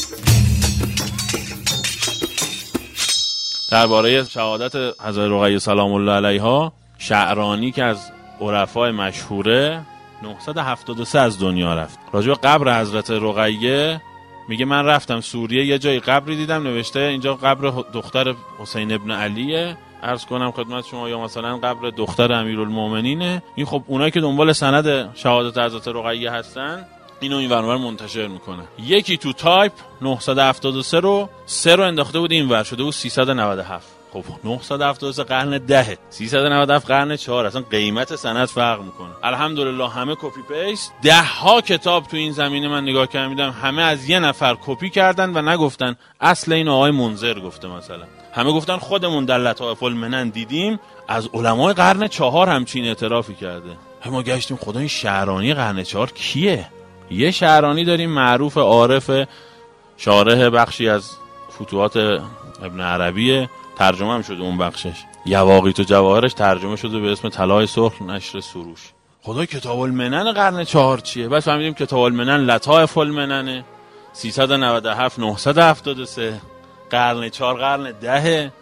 درباره شهادت حضرت رقیه سلام الله علیها، شعرانی که از عرفای مشهوره 973 از دنیا رفت. راجع به قبر حضرت رقیه میگه من رفتم سوریه، یه جای قبری دیدم نوشته اینجا قبر دختر حسین ابن علیه، عرض کنم خدمت شما، یا مثلا قبر دختر امیرالمومنینه. این خب اونایی که دنبال سند شهادت حضرت رقیه هستن اینو این ور منتشر میکنه. یکی تو تایپ 973 رو 3 رو انداخته بود این ور، شده بود 397. خب 973 قرن 10، 397 قرن 4، اصلا قیمت سند فرق میکنه. الحمدلله همه کپی پیست. 10 ها کتاب تو این زمینه من نگاه کردم، همه از یه نفر کپی کردن و نگفتن اصل این آقای منذر گفته، مثلا همه گفتن خودمون در لطائف المنن دیدیم از علمای قرن 4 همچین اعترافی کرده. ما گشتیم خدا این شعرانی قرن 4 کیه؟ یه شعرانی داریم معروف عارف، شارح بخشی از فتوحات ابن عربیه، ترجمه هم شده اون بخشش، یواقیت و جواهرش ترجمه شده به اسم طلای سرخ نشر سروش. خدای کتاب المنن قرن 4 چیه؟ بس فهمیدیم کتاب المنن لطائف المنن 397 973 قرن 4 قرن 10.